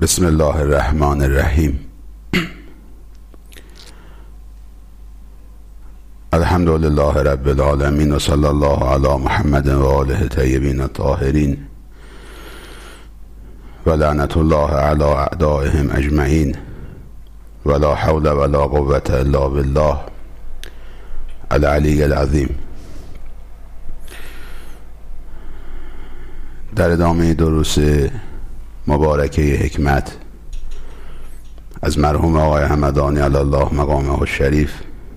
بسم الله الرحمن الرحیم. الحمد لله رب العالمین و صلی الله علی محمد و آله طیبین الطاهرین و لعنت الله علی اعدائهم اجمعین و لا حول ولا قوة الا بالله العلی العظیم. در ادامه دروس مبارکه حکمت از مرحوم آقای همدانی علی الله مقامه الشریف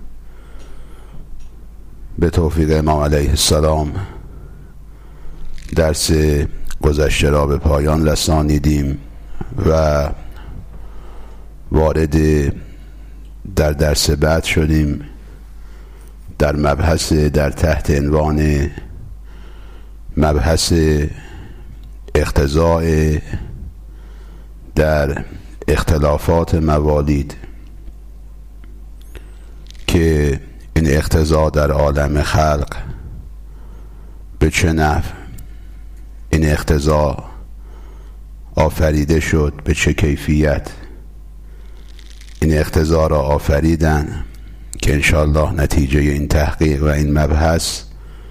به توفیق امام علیه السلام درس گذشته را به پایان رسانیدیم و وارد در درس بعد شدیم در مبحث در تحت عنوان مبحث اقتضاء در اختلافات موالید که این اقتضا در عالم خلق به چه نحو این اقتضا آفریده شد، به چه کیفیت این اقتضا را آفریدن که انشاءالله نتیجه این تحقیق و این مبحث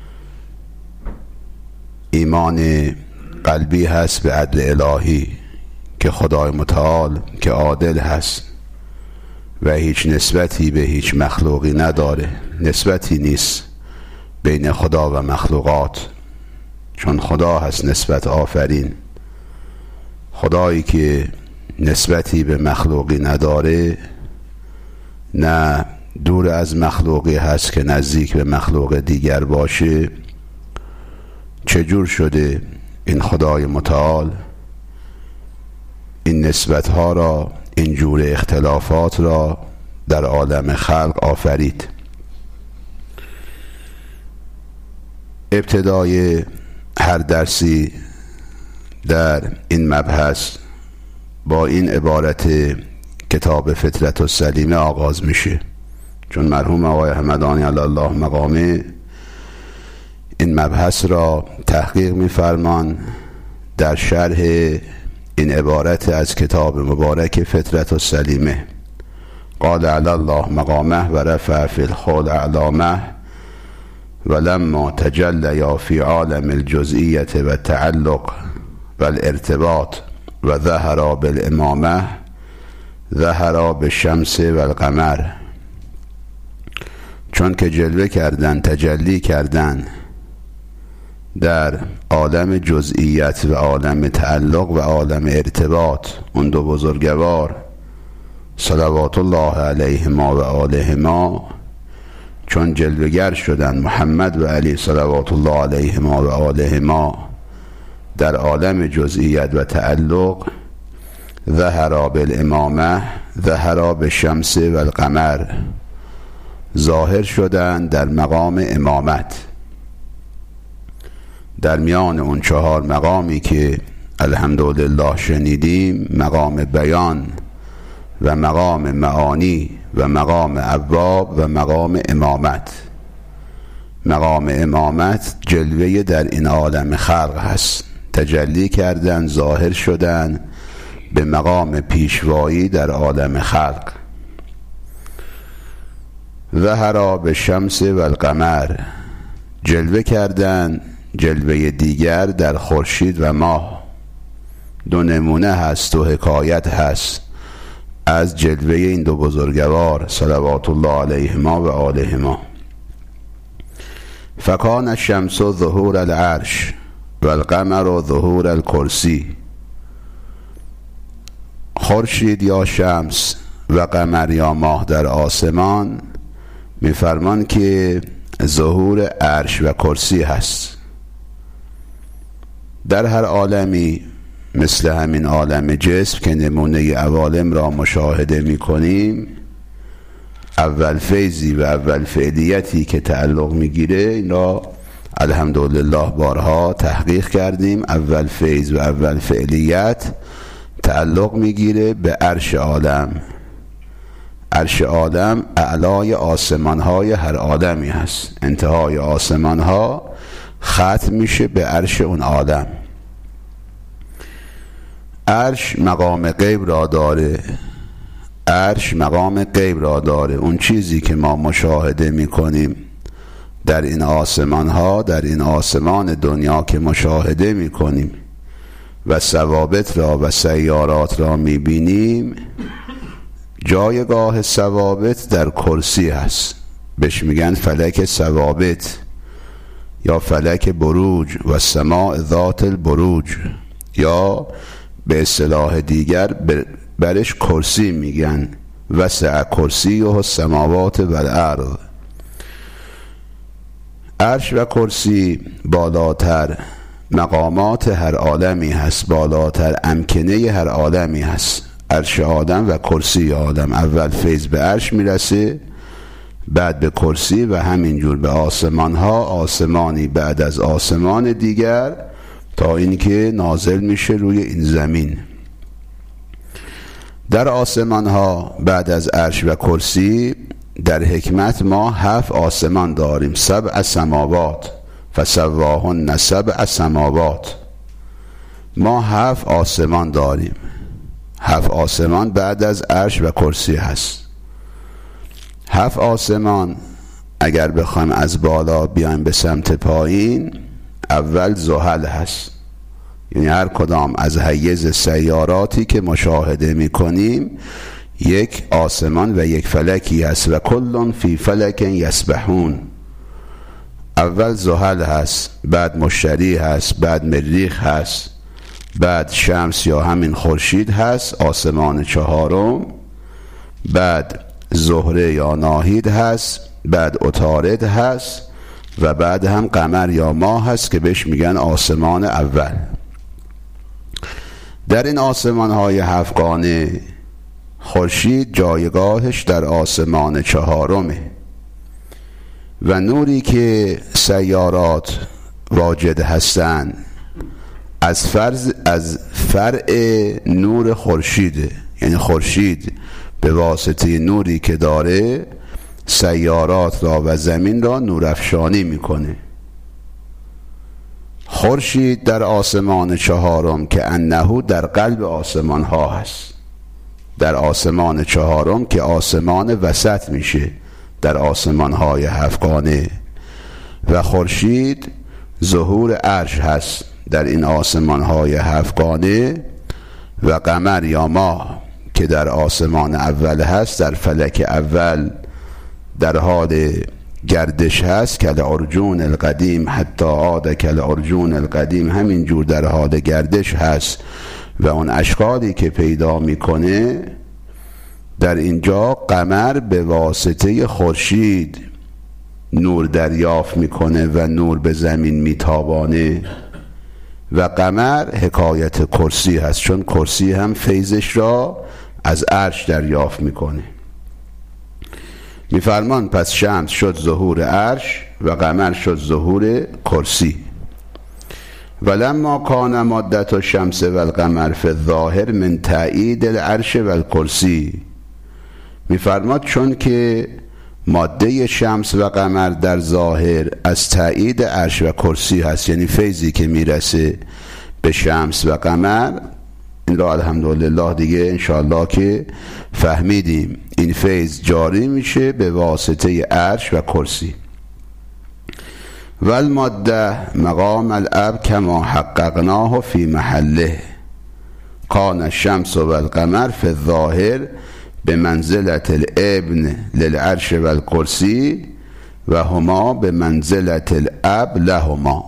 ایمان قلبی هست به عدل الهی که خدای متعال که عادل هست و هیچ نسبتی به هیچ مخلوقی نداره، نسبتی نیست بین خدا و مخلوقات، چون خدا هست نسبت آفرین. خدایی که نسبتی به مخلوقی نداره، نه دور از مخلوقی هست که نزدیک به مخلوق دیگر باشه. چجور شده این خدای متعال این نسبت ها را، این جور اختلافات را در عالم خلق آفرید؟ ابتدای هر درسی در این مبحث با این عبارت کتاب فطرت السلیمه آغاز میشه، چون مرحوم آقای همدانی علی الله مقامه این مبحث را تحقیق میفرمان در شرح این عبارت از کتاب مبارک فطرت السلیمه. قال علی الله مقامه و رفع فی الخلق اعلامه ولما تجلیا فی عالم الجزئیت و تعلق و الارتباط و ظهرا بالامامه ظهرا بالشمس و القمر. چون که جلوه کردن، تجلی کردن در عالم جزئیت و عالم تعلق و عالم ارتباط، اون دو بزرگوار صلوات الله علیهما و آلهما چون جلوگر شدن، محمد و علی صلوات الله علیهما و آلهما در عالم جزئیت و تعلق، ظهرا بالامامه ظهرا بالشمس و القمر، ظاهر شدن در مقام امامت. در میان اون 4 مقامی که الحمدلله شنیدیم، مقام بیان و مقام معانی و مقام ابواب و مقام امامت. مقام امامت جلوه در این عالم خلق هست، تجلی کردن، ظاهر شدن به مقام پیشوایی در عالم خلق. ظهرا بالشمس و القمر، جلوه کردن جلوه دیگر در خورشید و ماه. 2 نمونه هست و حکایت هست از جلوه این 2 بزرگوار صلوات الله علیهما و آلهما. فکان الشمس ظهور العرش و القمر ظهور الکرسی. خورشید یا شمس و قمر یا ماه در آسمان میفرمان که ظهور عرش و کرسی هست. در هر عالمی مثل همین عالم جسم که نمونه عوالم را مشاهده می کنیم، اول فیضی و اول فعلیتی که تعلق می گیره، این را الحمدلله بارها تحقیق کردیم. اول فیض و اول فعلیت تعلق می گیره به عرش عالم. عرش عالم اعلای آسمان های هر عالمی هست، انتهای آسمان ها ختم میشه به عرش اون عالم. عرش مقام غیب را داره. عرش مقام غیب را داره. اون چیزی که ما مشاهده میکنیم در این آسمان ها، در این آسمان دنیا که مشاهده میکنیم و ثوابت را و سیارات را میبینیم، جایگاه ثوابت در کرسی هست. بهش میگن فلک ثوابت یا فلک بروج و سماع ذات البروج، یا به اصطلاح دیگر برش کرسی میگن. وسع کرسیه السماوات و الارض. عرش و کرسی بالاتر مقامات هر عالمی هست، بالاتر امکنه هر عالمی هست. عرش آدم و کرسی آدم، اول فیض به عرش میرسه، بعد به کرسی و همینجور به آسمان ها، آسمانی بعد از آسمان دیگر، تا اینکه نازل میشه روی این زمین. در آسمان ها بعد از عرش و کرسی در حکمت ما 7 آسمان داریم. 7 سماوات فسواهن 7 سماوات. ما 7 آسمان داریم. 7 آسمان بعد از عرش و کرسی هست. 7 آسمان اگر بخوایم از بالا بیایم به سمت پایین، اول زحل هست. یعنی هر کدام از حیز سیاراتی که مشاهده میکنیم یک آسمان و یک فلکی هست. و کلون فی فلک یسبحون. اول زحل هست، بعد مشتری هست، بعد مریخ هست، بعد شمس یا همین خورشید هست، آسمان چهارم، بعد زهره یا ناهید هست، بعد عطارد هست و بعد هم قمر یا ماه هست که بهش میگن آسمان اول. در این آسمان های 7 گانه خورشید جایگاهش در آسمان چهارمه و نوری که سیارات واجد هستند از فرع نور خورشیده. یعنی خورشید به واسطه نوری که داره سیارات را و زمین را نورافشانی میکنه. خورشید در آسمان چهارم که انه در قلب آسمان ها هست، در آسمان چهارم که آسمان وسط میشه در آسمان های 7 گانه، و خورشید ظهور عرش هست در این آسمان های 7 گانه، و قمر یا ماه که در آسمان اول هست، در فلک اول در حال گردش هست، کالعرجون القدیم حتی عاد کالعرجون القدیم، همین جور در حال گردش هست و اون اشکالی که پیدا میکنه. در اینجا قمر به واسطه خورشید نور دریافت میکنه و نور به زمین میتابانه و قمر حکایت کرسی هست، چون کرسی هم فیضش را از عرش دریافت میکنه. میفرمان پس شمس شد ظهور عرش و قمر شد ظهور کرسی. ولما کان مادة الشمس و القمر فی الظاهر من تأیید العرش و الکرسی. میفرماد چون که ماده شمس و قمر در ظاهر از تأیید عرش و کرسی هست، یعنی فیضی که میرسه به شمس و قمر، این را الحمدلله دیگه انشاءالله که فهمیدیم، این فیض جاری میشه به واسطه عرش و کرسی. والماده مقام الاب کما حققناه فی محله کان الشمس و القمر فی الظاهر به منزلت الابن للعرش و الکرسی و هما به منزلت الاب لهما.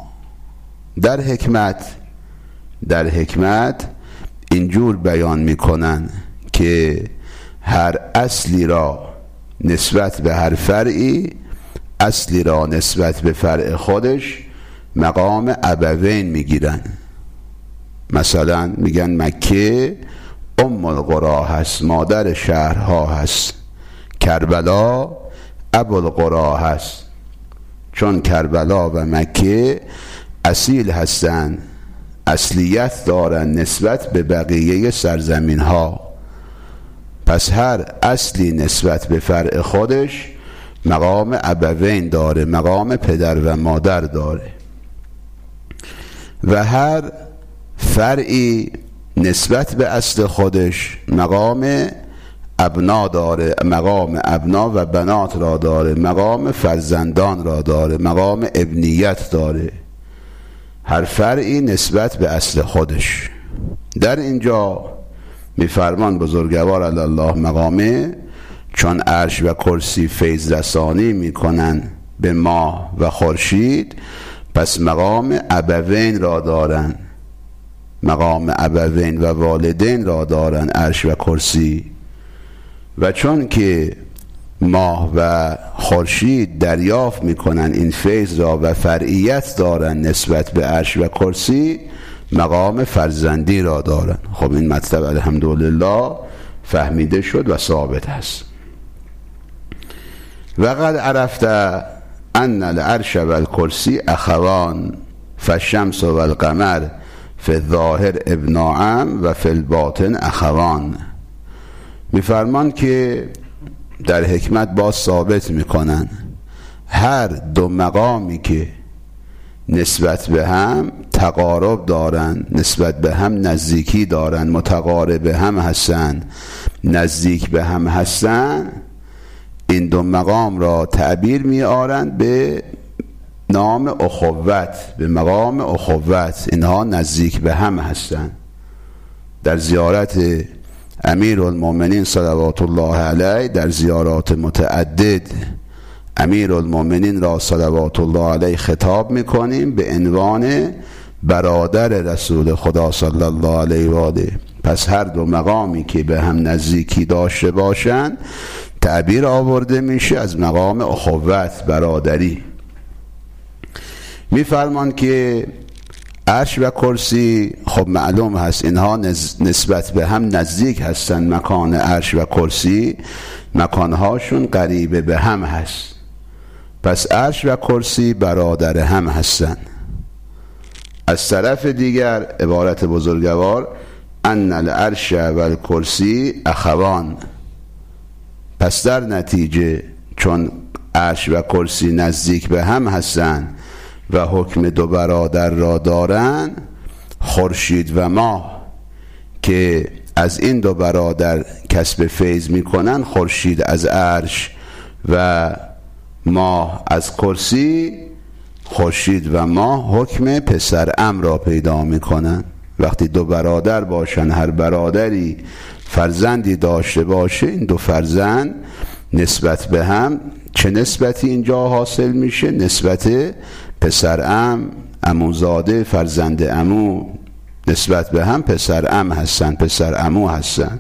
در حکمت اینجور بیان میکنن که هر اصلی را نسبت به هر فرعی، اصلی را نسبت به فرع خودش مقام ابوین میگیرن. مثلا میگن مکه ام القرى هست، مادر شهرها هست، کربلا ابوالقرى هست، چون کربلا و مکه اصیل هستن، اصلیت دارن نسبت به بقیه سرزمین ها. پس هر اصلی نسبت به فرع خودش مقام ابوین داره، مقام پدر و مادر داره، و هر فرعی نسبت به اصل خودش مقام ابنا داره، مقام ابنا و بنات را داره، مقام فرزندان را داره، مقام ابنیت داره. هر فرعی نسبت به اصل خودش. در اینجا میفرمان بزرگوار علی الله مقامه، چون عرش و کرسی فیض رسانی میکنن به ماه و خورشید، پس مقام ابوین را دارن، مقام ابوین و والدین را دارن عرش و کرسی. و چون که ماه و خورشید دریافت میکنن این فیض را و فرعیت دارن نسبت به عرش و کرسی، مقام فرزندی را دارن. خب این مطلب الحمدلله فهمیده شد و ثابت است. و قد عرفت ان العرش و الکرسی اخوان، فالشمس و القمر فی الظاهر ابناعم و فی الباطن اخوان. میفرمان که در حکمت باز ثابت میکنن هر دو مقامی که نسبت به هم تقارب دارن، نسبت به هم نزدیکی دارن، متقارب هم هستن، نزدیک به هم هستن، این دو مقام را تعبیر میارند به نام اخوت، به مقام اخوت. اینها نزدیک به هم هستن. در زیارت امیرالمومنین صلوات الله علیه، در زیارات متعدد امیرالمومنین را صلوات الله علیه خطاب میکنیم به عنوان برادر رسول خدا صلی الله علیه و آله. پس هر دو مقامی که به هم نزدیکی داشته باشند تعبیر آورده میشه از مقام اخوت، برادری. میفرمان که عرش و کرسی خب معلوم هست اینها نسبت به هم نزدیک هستن. مکان عرش و کرسی مکانهاشون قریبه به هم هست، پس عرش و کرسی برادر هم هستن. از طرف دیگر عبارت بزرگوار ان العرش و الکرسی اخوان، پس در نتیجه چون عرش و کرسی نزدیک به هم هستن و حکم دو برادر را دارن، خورشید و ماه که از این دو برادر کسب فیض میکنن، خورشید از عرش و ماه از کرسی، خورشید و ماه حکم پسر ام را پیدا میکنن. وقتی دو برادر باشن، هر برادری فرزندی داشته باشه، این دو فرزند نسبت به هم چه نسبتی اینجا حاصل میشه؟ نسبت پسر ام، عموزاده، فرزند عمو، نسبت به هم پسر ام هستن، پسر عمو هستن.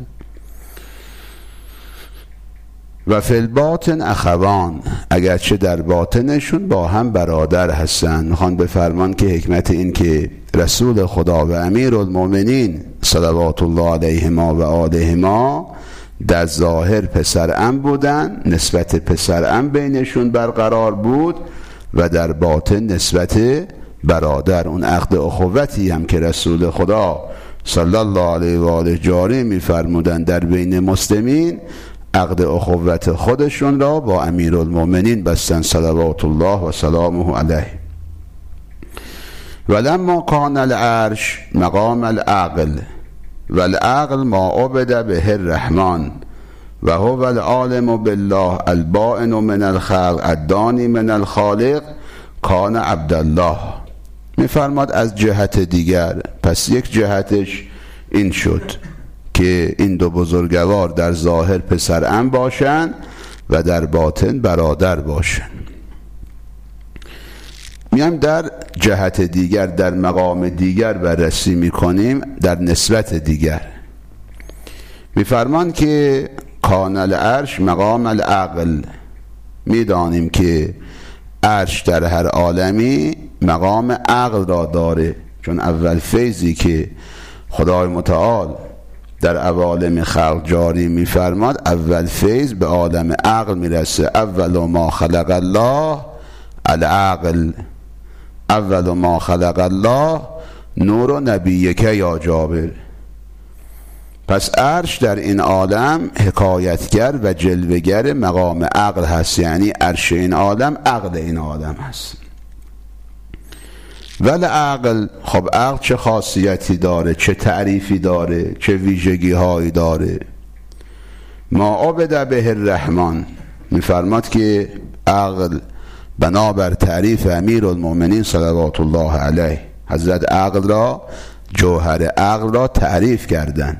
و فی الباطن اخوان، اگرچه در باطنشون با هم برادر هستن. میخوان بفرمان که حکمت این که رسول خدا و امیرالمومنین صلوات الله علیهما و آلهما در ظاهر پسر ام بودن، نسبت پسر ام بینشون برقرار بود، و در باطن نسبت برادر. اون عقد اخوتی هم که رسول خدا صلی الله علیه و آله جاری می‌فرمودند در بین مسلمین، عقد اخوت خودشون را با امیرالمومنین بستن صلوات الله و سلامه علیه. ولما کان العرش مقام العقل والعقل ما عبد به الرحمن و هو العالم بالله البائن من الخلق الدانی من الخالق کان عبدالله. میفرماد از جهت دیگر، پس یک جهتش این شد که این دو بزرگوار در ظاهر پسر ام باشن و در باطن برادر باشن. میایم در جهت دیگر، در مقام دیگر بررسی میکنیم، در نسبت دیگر. میفرمان که کان العرش مقام العقل. میدانیم که عرش در هر عالمی مقام عقل را داره، چون اول فیضی که خدای متعال در عوالم خلق جاری میفرماد، اول فیض به عالم عقل میرسه. اول ما خلق الله العقل، اول ما خلق الله نور نبیک یا جابر. پس عرش در این عالم حکایتگر و جلوگر مقام عقل هست، یعنی عرش این عالم عقل این عالم هست. ولی عقل، خب عقل چه خاصیتی داره، چه تعریفی داره، چه ویژگی هایی داره؟ ما عبد به الرحمن، میفرماد که عقل بنابر تعریف امیر المؤمنین صلوات الله علیه، حضرت عقل را، جوهر عقل را تعریف کردن.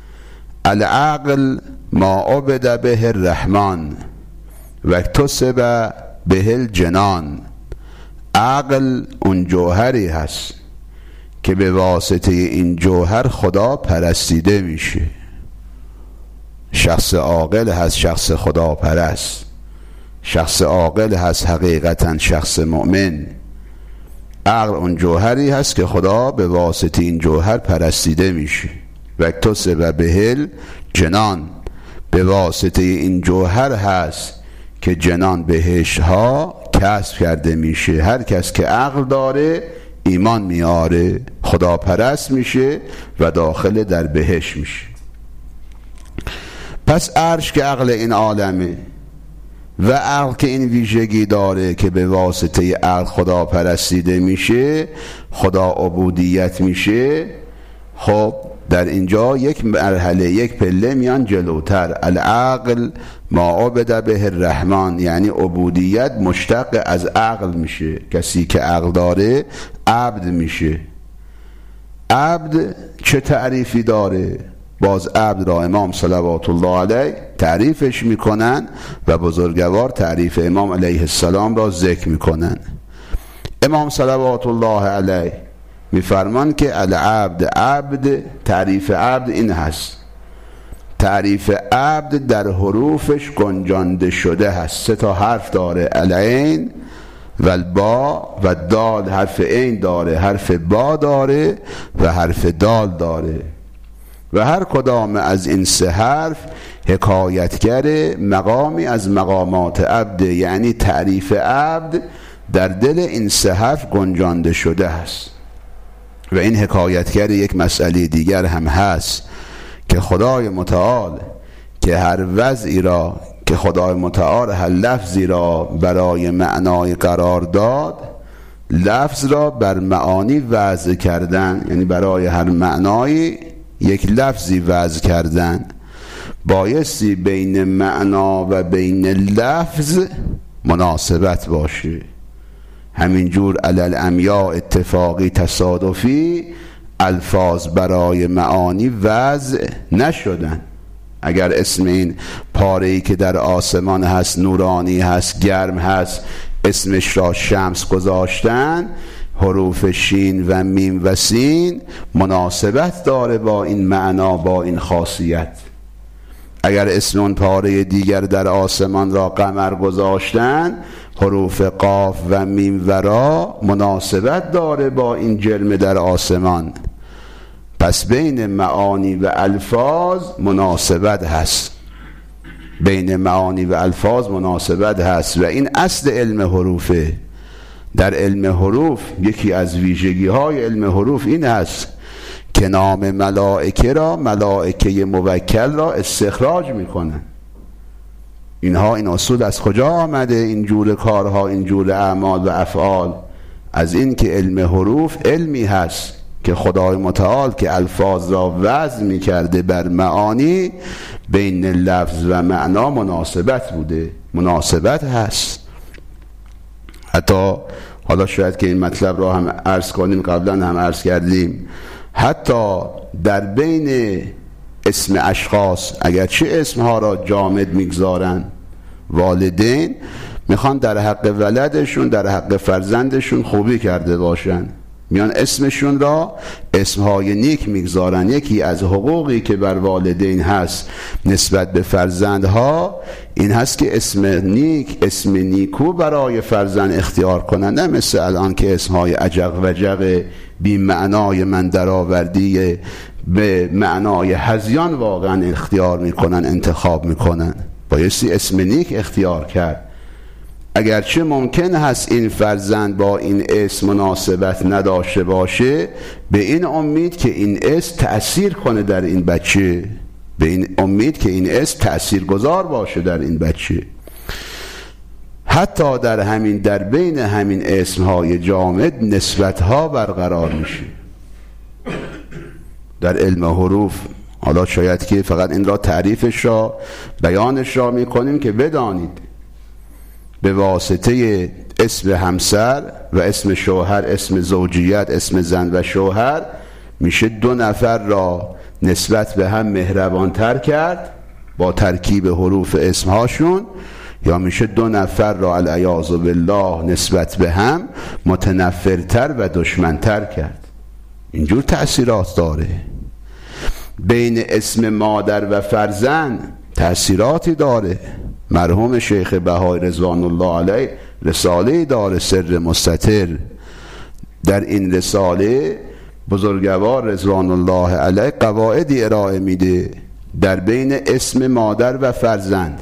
العقل ما عبد به الرحمن و اکتسب به الجنان. عقل اون جوهری هست که به واسطه این جوهر خدا پرستیده میشه. شخص عاقل هست شخص خدا پرست، شخص عاقل هست حقیقتا شخص مؤمن. عقل اون جوهری هست که خدا به واسطه این جوهر پرستیده میشه. و اکتسب به الجنان، به واسطه این جوهر هست که جنان بهشت ها کسب کرده میشه. هر کس که عقل داره ایمان میاره، خدا پرست میشه و داخل در بهشت میشه. پس عرش که عقل این عالمه و عقل که این ویژگی داره که به واسطه عقل خدا پرستیده میشه، خدا عبودیت میشه. خب در اینجا یک مرحله، یک پله میان جلوتر. العقل ما عبد به الرحمن، یعنی عبودیت مشتق از عقل میشه. کسی که عقل داره عبد میشه. عبد چه تعریفی داره؟ باز عبد را امام صلوات الله علیه تعریفش میکنن و بزرگوار تعریف امام علیه السلام را ذکر میکنن. امام صلوات الله علیه میفرمان که العبد، عبد، تعریف عبد این هست. تعریف عبد در حروفش گنجانده شده هست. 3 تا حرف داره، العین و البا و دال. حرف عین داره، حرف با داره و حرف دال داره و هر کدام از این 3 حرف حکایتگر مقامی از مقامات عبد، یعنی تعریف عبد در دل این 3 حرف گنجانده شده است. و این حکایتگر یک مسئله دیگر هم هست که خدای متعال که هر وضعی را، که خدای متعال هر لفظی را برای معنای قرار داد، لفظ را بر معانی وضع کردن، یعنی برای هر معنایی یک لفظی وضع کردن. بایستی بین معنا و بین لفظ مناسبت باشه. همینجور علل امیاء اتفاقی تصادفی الفاظ برای معانی وضع نشدن. اگر اسم این پاره‌ای که در آسمان هست نورانی هست، گرم هست، اسمش را شمس گذاشتن، حروف شین و میم و سین مناسبت داره با این معنا، با این خاصیت. اگر اسم اون پاره دیگر در آسمان را قمر گذاشتن، حروف قاف و میم و را مناسبت داره با این جرم در آسمان. پس بین معانی و الفاظ مناسبت هست، بین معانی و الفاظ مناسبت هست و این اصل علم حروفه. در علم حروف یکی از ویژگی های علم حروف این هست که نام ملائکه را، ملائکه موکل را استخراج میکنن. اینها، این اصول از کجا آمده؟ این جور کارها، این جور اعمال و افعال از این که علم حروف علمی هست که خدای متعال که الفاظ را وضع میکرده بر معانی، بین لفظ و معنا مناسبت بوده، مناسبت هست. حتی حالا شاید که این مطلب را هم عرض کنیم، قبلا هم عرض کردیم، حتی در بین اسم اشخاص اگرچه اسمها را جامد میگذارن، والدین میخوان در حق ولدشون، در حق فرزندشون خوبی کرده باشن، میان اسمشون را اسمهای نیک میگذارن. یکی از حقوقی که بر والدین هست نسبت به فرزندها این هست که اسم نیک، اسم نیکو برای فرزند اختیار کنن، نه مثل الان که اسمهای عجق و جق بی معنای من درآوردی به معنای هذیان واقعا اختیار میکنن، انتخاب میکنن. بایستی اسم نیک اختیار کرد. اگرچه ممکن هست این فرزند با این اسم مناسبت نداشته باشه، به این امید که این اسم تأثیر کنه در این بچه، به این امید که این اسم تأثیر گذار باشه در این بچه. حتی در بین همین اسمهای جامد نسبتها برقرار میشه. در علم حروف حالا شاید که فقط این را تعریفش را بیانش را میکنیم که بدانید به واسطه اسم همسر و اسم شوهر، اسم زوجیت، اسم زن و شوهر میشه دو نفر را نسبت به هم مهربانتر کرد با ترکیب حروف اسمهاشون، یا میشه دو نفر را العیاذ بالله نسبت به هم متنفرتر و دشمنتر کرد. اینجور تأثیرات داره. بین اسم مادر و فرزند تأثیراتی داره. مرحوم شیخ بهایی رضوان الله علیه رساله داره سر مستتر. در این رساله بزرگوار رضوان الله علیه قواعدی ارائه میده در بین اسم مادر و فرزند،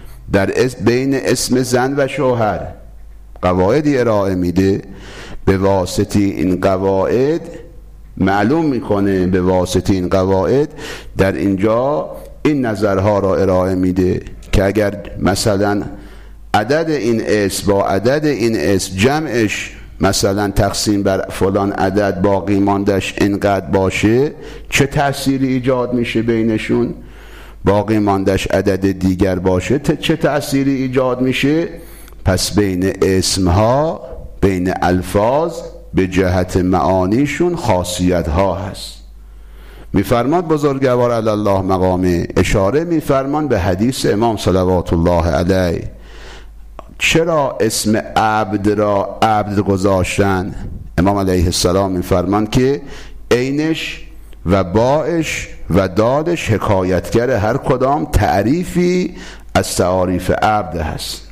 بین اسم زن و شوهر قواعدی ارائه میده. به واسطه این قواعد معلوم میکنه، به واسطه این قواعد در اینجا این نظرها را ارائه میده که اگر مثلا عدد این اسم با عدد این اسم جمعش مثلا تقسیم بر فلان عدد باقی ماندش اینقدر باشه، چه تأثیری ایجاد میشه بینشون؟ باقی ماندش عدد دیگر باشه چه تأثیری ایجاد میشه؟ پس بین اسمها، بین الفاظ به جهت معانیشون خاصیت ها هست. میفرماد بزرگوار علی الله مقامه، اشاره میفرمان به حدیث امام صلوات الله علیه. چرا اسم عبد را عبد گذاشتن؟ امام علیه السلام میفرمان که عینش و باش و دادش حکایتگر هر کدام تعریفی از تعاریف عبد هست.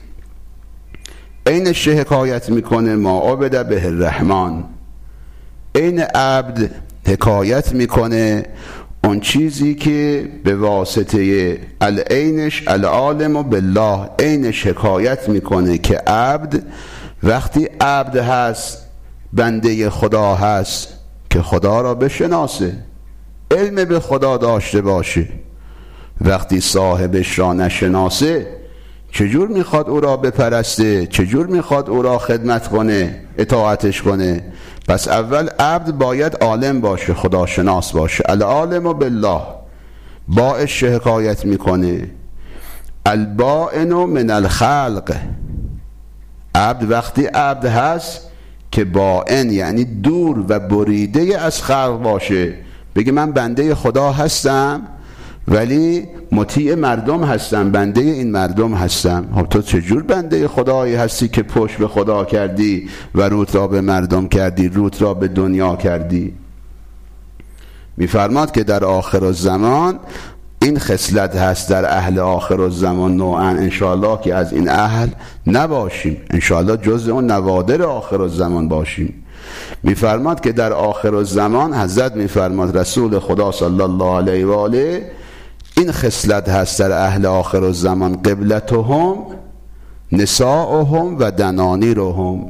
عینش حکایت میکنه ما عبد به الرحمن، عین عبد حکایت میکنه اون چیزی که به واسطه العینش العالم بالله، عینش حکایت میکنه که عبد وقتی عبد هست بنده خدا هست که خدا را بشناسه، علم به خدا داشته باشه. وقتی صاحبش را نشناسه چجور میخواد او را بپرسته؟ چجور میخواد او را خدمت کنه، اطاعتش کنه؟ پس اول عبد باید عالم باشه، خدا شناس باشه. العالم بالله، باش حکایت میکنه البائن من الخلق. عبد وقتی عبد هست که بائن یعنی دور و بریده از خلق باشه، بگه من بنده خدا هستم ولی مطیع مردم هستم، بنده این مردم هستم. خب تو چجور بنده خدایی هستی که پشت به خدا کردی و روت را به مردم کردی، روت را به دنیا کردی؟ میفرماد که در آخر الزمان این خصلت هست در اهل آخر الزمان نوعا، انشاءالله که از این اهل نباشیم، انشاءالله جزء اون نوادر آخر الزمان باشیم. میفرماد که در آخر الزمان حضرت میفرماد رسول خدا صلی الله علیه و آله این خصلت هست در اهل آخر الزمان، قبلتهم نساؤهم و دنانیرهم،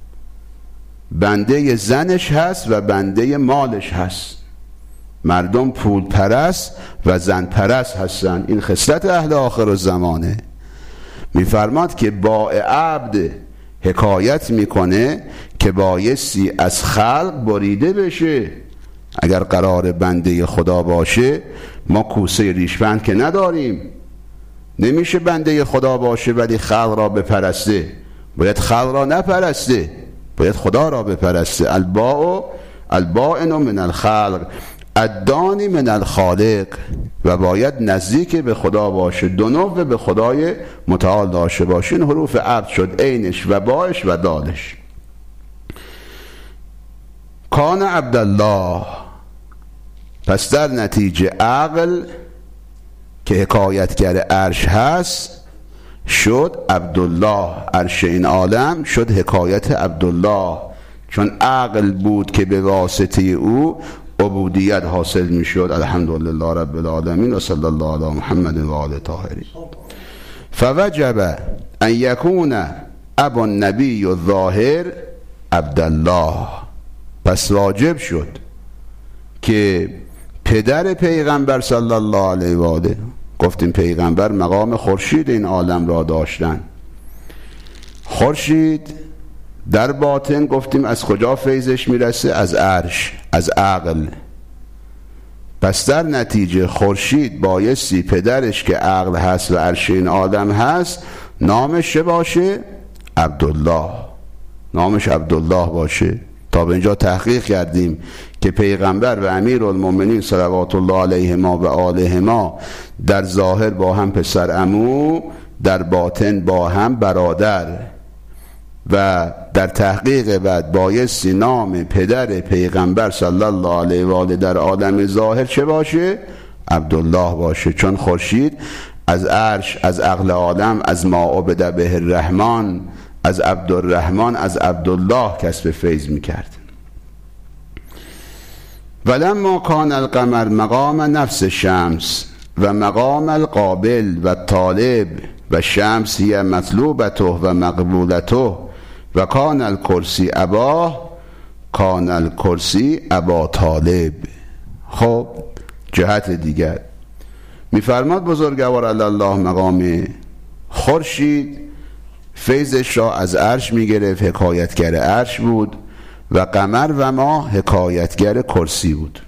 بنده زنش هست و بنده مالش هست. مردم پول پرست و زن پرست هستن، این خصلت اهل آخر الزمانه. میفرماد که با عبد حکایت میکنه که بایستی از خلق بریده بشه. اگر قرار بنده خدا باشه ما کوسه ریشفند که نداریم، نمیشه بنده خدا باشه ولی خلق را بپرسته. باید خلق را نپرسته، باید خدا را بپرسته. البائن من الخلق الدانی من الخالق، و باید نزدیک به خدا باشه، دنو به خدای متعال داشته باشه. این حروف عبد شد، عینش و باش و دالش. کان عبدالله، پس در نتیجه عقل که حکایتگر عرش هست شد عبدالله، عرش این عالم شد حکایت عبدالله، چون عقل بود که به واسطه او عبودیت حاصل می شد. الحمدلله رب العالمین و صلی الله علی محمد و آل طاهرین. فوجب ان یکون ابو النبی الظاهر عبدالله، پس واجب شد که پدر پیغمبر صلی الله علیه و آله، گفتیم پیغمبر مقام خورشید این عالم را داشتن، خورشید در باطن گفتیم از کجا فیضش میرسه؟ از عرش، از عقل. پس در نتیجه خورشید بایستی پدرش که عقل هست و عرش این آدم هست نامش چه باشه؟ عبدالله. نامش عبدالله باشه. تا به اینجا تحقیق کردیم که پیغمبر و امیرالمومنین صلوات الله علیهما و آلهما در ظاهر با هم پسر عمو، در باطن با هم برادر، و در تحقیق بعد بایستی نام پدر پیغمبر صلی الله علیه و آله در عالم ظاهر چه باشه؟ عبدالله باشه، چون خورشید از عرش، از عقل عالم، از ما عبد به الرحمن، از عبدالرحمن، از عبدالله کسب فیض میکرد. ولما کان القمر مقام نفس شمس و مقام القابل و طالب و شمس هی مطلوبته و مقبولته و کان الکرسی اباه کان الکرسی ابا طالب. خب جهت دیگر میفرماد بزرگوار الله مقام خورشید فیضش را از عرش میگرفت، حکایتگر عرش بود، و قمر و ماه حکایتگر کرسی بود.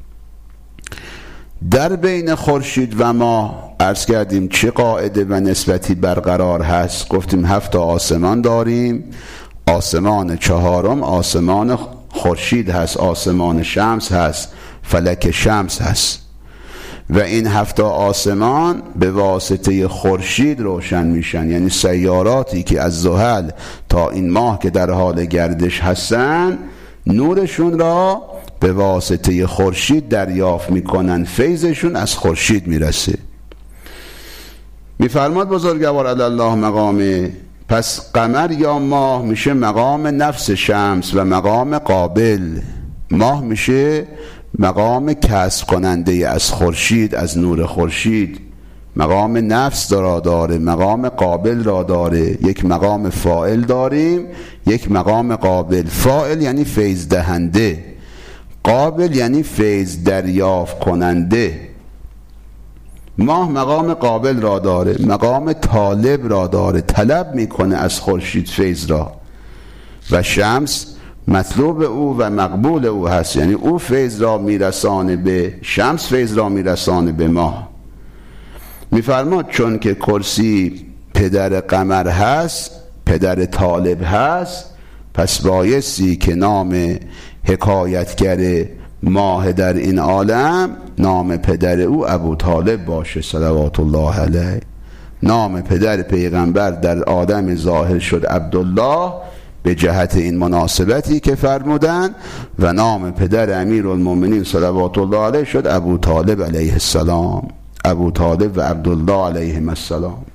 در بین خورشید و ماه عرض کردیم چه قاعده و نسبتی برقرار هست. گفتیم 7 آسمان داریم. آسمان چهارم آسمان خورشید هست، آسمان شمس هست، فلک شمس هست، و این 7 آسمان به واسطه خورشید روشن میشن. یعنی سیاراتی که از زحل تا این ماه که در حال گردش هستن نورشون را به واسطه خورشید دریافت میکنن، فیضشون از خورشید میرسه. میفرماد بزرگوار الله مقام، پس قمر یا ماه میشه مقام نفس شمس و مقام قابل. ماه میشه مقام کسب کننده از خورشید، از نور خورشید. مقام نفس را داره، مقام قابل را داره. یک مقام فاعل داریم، یک مقام قابل. فاعل یعنی فیض دهنده، قابل یعنی فیض دریافت کننده. ماه مقام قابل را داره، مقام طالب را داره، طلب میکنه از خورشید فیض را. و شمس مطلوب او و مقبول او هست، یعنی او فیض را میرسانه به شمس، فیض را میرسانه به ماه. میفرماد چون که کرسی پدر قمر هست، پدر طالب هست، پس بایستی که نام حکایتگر ماه در این عالم نام پدر او ابو طالب باشه صلوات الله علیه. نام پدر پیغمبر در آدم ظاهر شد عبدالله به جهت این مناسبتی که فرمودن، و نام پدر امیرالمومنین صلوات الله علیه شد ابو طالب علیه السلام. ابو طالب و عبدالله علیهم السلام.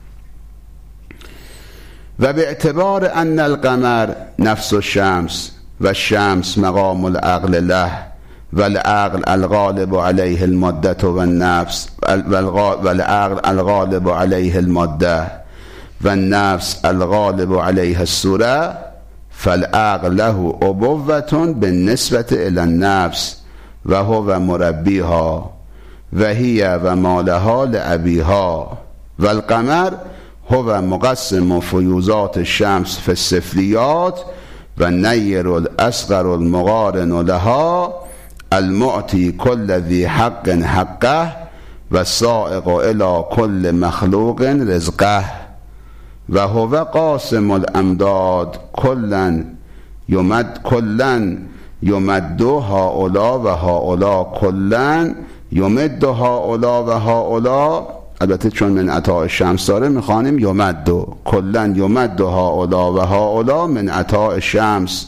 و به اعتبار ان القمر نفس الشمس و الشمس مقام العقل له و العقل الغالب علیه الماده و النفس و العقل الغالب علیه الماده و النفس الغالب علیه الصوره، فالعقل له ابوة بالنسبة الى النفس و هو مربیها و هی و مالها لابیها، و القمر هو مقسم فیوزات الشمس فی السفلیات و نیر الاصغر المقارن لها المعطی کل ذی حق حقه و سائق الى کل مخلوق رزقه، و هو قاسم الامداد کلا یمد هؤلاء و هؤلاء کلا یمد هؤلاء و هؤلاء. البته چون من عطاء الشمس داره میخوانیم یمد کلا یمد هؤلاء و هؤلاء من عطاء الشمس،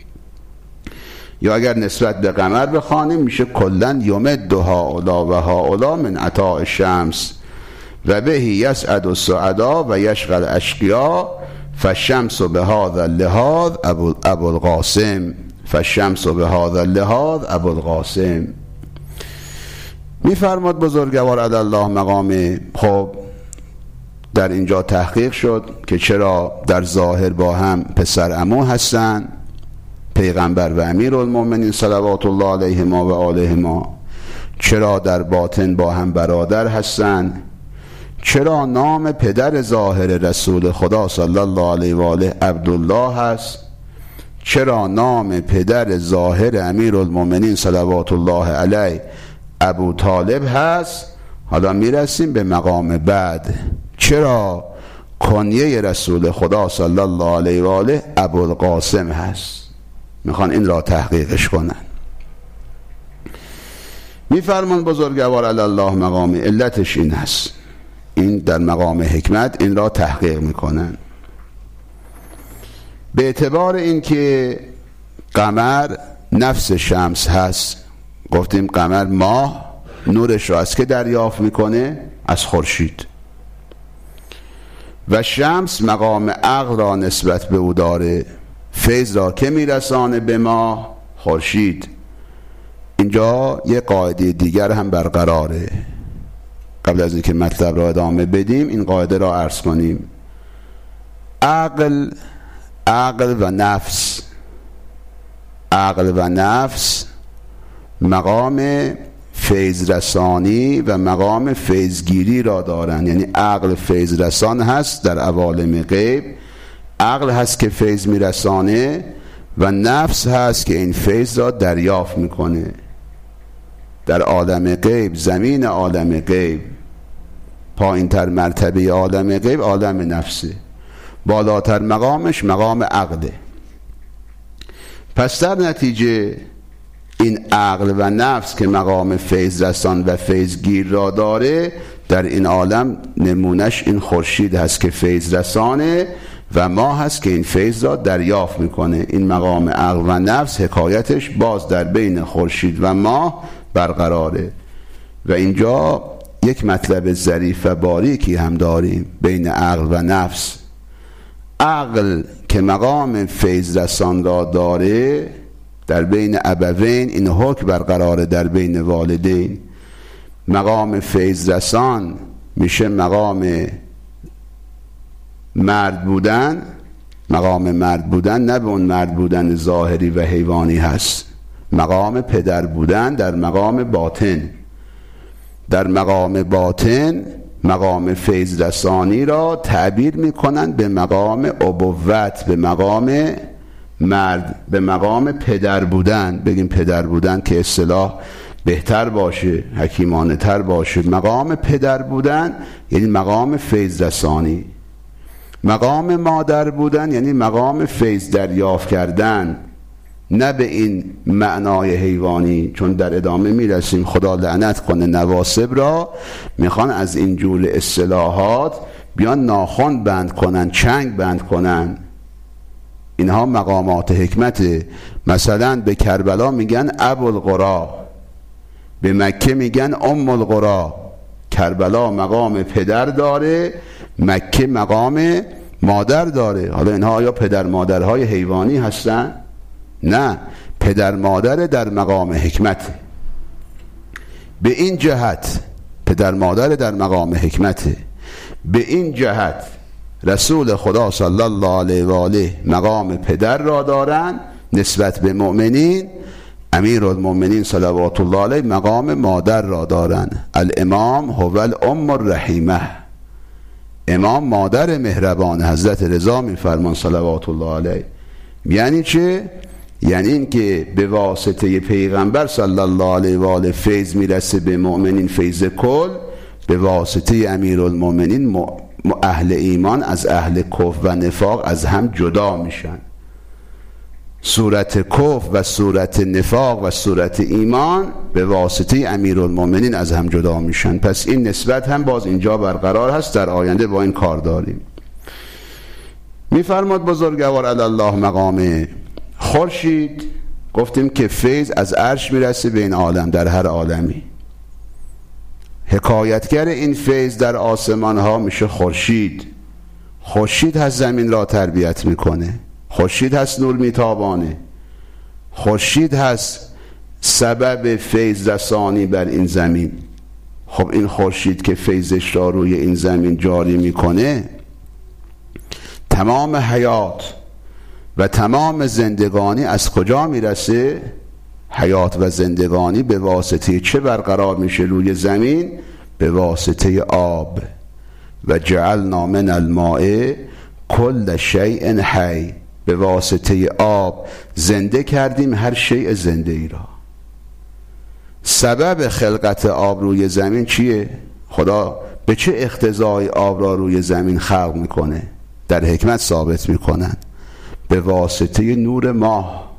یا اگر نسبت به قمر بخوانیم میشه کلا یمد هؤلاء و هؤلاء من عطاء الشمس و به یسعد السعدا و یشغل الاشقیا فالشمس بهذا اللحاظ ابو القاسم، فالشمس بهذا اللحاظ ابو القاسم. میفرماد بزرگوار الله مقام. خب در اینجا تحقیق شد که چرا در ظاهر با هم پسر عمو هستن، پیغمبر و امیرالمومنین صلوات الله علیهما و آلهما، چرا در باطن با هم برادر هستن، چرا نام پدر ظاهر رسول خدا صلی الله علیه و آله عبدالله هست؟ چرا نام پدر ظاهر امیرالمومنین صلوات الله علیه ابو طالب هست؟ حالا میرسیم به مقام بعد. چرا کنیه رسول خدا صلی الله علیه و آله ابوالقاسم هست؟ میخوان این را تحقیقش کنن. میفرمان بزرگوار علی الله مقام، علتش این هست. این در مقام حکمت این را تحقیق میکنن. به اعتبار این که قمر نفس شمس هست، گفتیم قمر ماه نورش را از که دریافت میکنه؟ از خورشید. و شمس مقام عقل را نسبت به او داره. فیض را که میرسانه به ما؟ خورشید. اینجا یه قاعده دیگر هم برقراره. قبل از اینکه مطلب را ادامه بدیم این قاعده را عرض کنیم. عقل و نفس مقام فیض رسانی و مقام فیضگیری را دارن. یعنی عقل فیض رسان هست در عوالم غیب، عقل هست که فیض میرسانه و نفس هست که این فیض را دریافت میکنه. در عالم غیب، زمین عالم غیب، پایین تر مرتبه عالم غیب عالم نفسه، بالاتر مقامش مقام عقله. پس در نتیجه این عقل و نفس که مقام فیض رسان و فیضگیر را داره، در این عالم نمونش این خورشید هست که فیض رسانه و ما هست که این فیض را دریافت میکنه. این مقام عقل و نفس حکایتش باز در بین خورشید و ما برقراره. و اینجا یک مطلب ظریف و باریکی هم داریم بین عقل و نفس. عقل که مقام فیض رسان را داره، در بین ابوین این حکم برقراره، در بین والدین مقام فیض رسان میشه مقام مرد بودن. مقام مرد بودن نه به اون مرد بودن ظاهری و حیوانی هست، مقام پدر بودن در مقام باطن. در مقام باطن مقام فیض رسانی را تعبیر میکنن به مقام ابوت، به مقام مرد، به مقام پدر بودن. بگیم پدر بودن که اصطلاح بهتر باشه، حکیمانه تر باشه. مقام پدر بودن یعنی مقام فیض رسانی. مقام مادر بودن یعنی مقام فیض دریافت کردن، نه به این معنای حیوانی. چون در ادامه میرسیم خدا لعنت کنه نواسب را، میخوان از این جور اصطلاحات بیان ناخن بند کنن، چنگ بند کنن. اینها مقامات حکمته. مثلا به کربلا میگن ابوالقرا، به مکه میگن ام القرا. کربلا مقام پدر داره، مکه مقام مادر داره. حالا اینها آیا پدر مادرهای حیوانی هستن؟ نه، پدر مادر در مقام حکمت. به این جهت پدر مادر در مقام حکمت. به این جهت رسول خدا صلی الله علیه و آله مقام پدر را دارن نسبت به مؤمنین. امیرالمومنین صلوات الله علیه مقام مادر را دارن. الامام هو الام الرحیمه، امام مادر مهربان. حضرت رضا میفرمان صلوات الله علیه. یعنی چه؟ یعنی این که به واسطه پیغمبر صلی الله علیه و آله فیض میرسه به مؤمنین، فیض کل. به واسطه امیرالمومنین اهل ایمان از اهل کفر و نفاق از هم جدا میشن. صورت کفر و صورت نفاق و صورت ایمان به واسطه امیرالمومنین از هم جدا میشن. پس این نسبت هم باز اینجا برقرار هست. در آینده با این کار داریم. میفرماد بزرگوار علی الله مقامه. خورشید گفتیم که فیض از عرش میرسه به این عالم، در هر عالمی. حکایتگر این فیض در آسمان ها میشه خورشید. خورشید هست زمین را تربیت میکنه، خورشید هست نور میتابانه، خورشید هست سبب فیض رسانی بر این زمین. خب این خورشید که فیضش را روی این زمین جاری میکنه، تمام حیات و تمام زندگانی از کجا میرسه؟ حیات و زندگانی به واسطه چه برقرار میشه روی زمین؟ به واسطه آب. و جعلنا من الماء کل شیء حی، به واسطه آب زنده کردیم هر شیء زنده ای را. سبب خلقت آب روی زمین چیه؟ خدا به چه اقتضای آب را روی زمین خلق میکنه؟ در حکمت ثابت میکنن به واسطه نور ماه.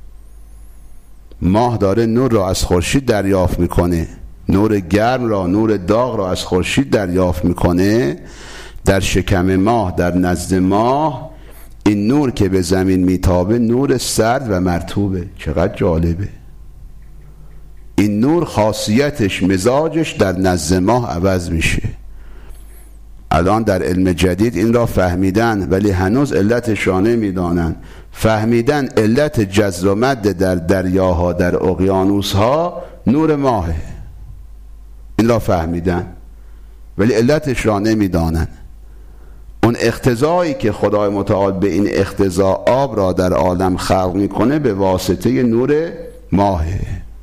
ماه داره نور را از خورشید دریافت میکنه، نور گرم را، نور داغ را از خورشید دریافت میکنه. در شکم ماه، در نزد ماه، این نور که به زمین میتابه نور سرد و مرطوبه. چقدر جالبه! این نور خاصیتش، مزاجش در نزد ماه عوض میشه. الان در علم جدید این را فهمیدن، ولی هنوز علتش را نمیدانن. فهمیدن علت جزر و مد در دریاها، در اقیانوسها نور ماهه. این را فهمیدن ولی علتش را نمیدانن. اون اقتضایی که خدای متعال به این اقتضا آب را در عالم خلق میکنه به واسطه نور ماهه.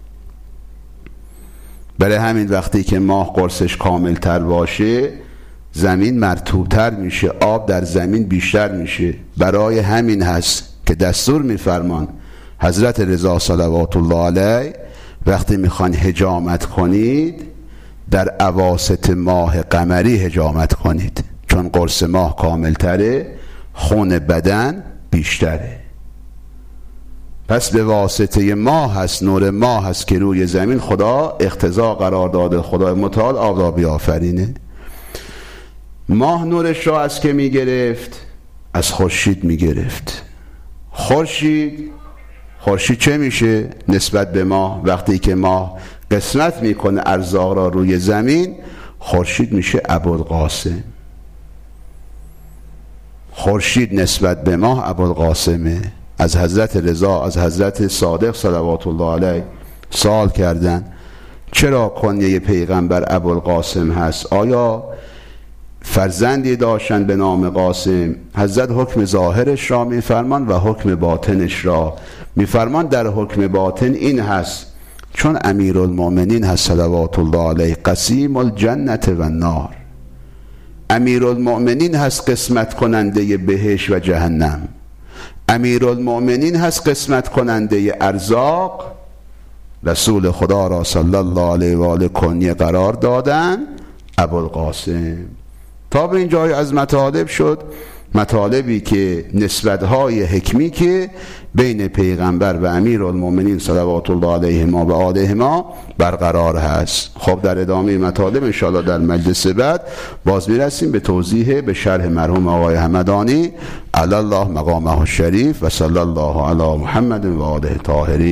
برای همین وقتی که ماه قرصش کامل تر باشه زمین مرطوب‌تر میشه، آب در زمین بیشتر میشه. برای همین هست که دستور میفرمان حضرت رضا صلوات الله علیه وقتی میخوان حجامت کنید در اواسط ماه قمری حجامت کنید، چون قرص ماه کامل تره، خون بدن بیشتره. پس به واسطه ماه هست، نور ماه هست که روی زمین خدا اقتضا قرار داده خدای متعال آب را بیافرینه. ماه نورش را از که میگرفت؟ از خورشید میگرفت. خورشید چه میشه نسبت به ماه؟ وقتی که ماه قسمت میکنه ارزاق را روی زمین، خورشید میشه ابوالقاسم. خورشید نسبت به ماه ابوالقاسمه. از حضرت رضا، از حضرت صادق صلوات الله علیه سوال کردن چرا کنیه پیغمبر ابوالقاسم هست؟ آیا فرزندی داشتن به نام قاسم؟ حضرت حکم ظاهرش را میفرمان و حکم باطنش را میفرمان. در حکم باطن این هست چون امیرالمؤمنین هست صلوات الله علیه قسیم الجنة و النار، امیرالمؤمنین هست قسمت کننده بهشت و جهنم، امیرالمؤمنین هست قسمت کننده ارزاق. رسول خدا را صلی الله علیه و آله کنیه قرار دادن ابوالقاسم. تا به این جای از مطالب شد، مطالبی که نسبت‌های حکمی که بین پیغمبر و امیرالمؤمنین صلوات الله علیهما و آلهما برقرار هست. خب در ادامه مطالب انشاءالله در مجلس بعد باز میرسیم به توضیح، به شرح مرحوم آقای همدانی علی الله مقامه الشریف و صلی الله علی محمد و آله طاهرین.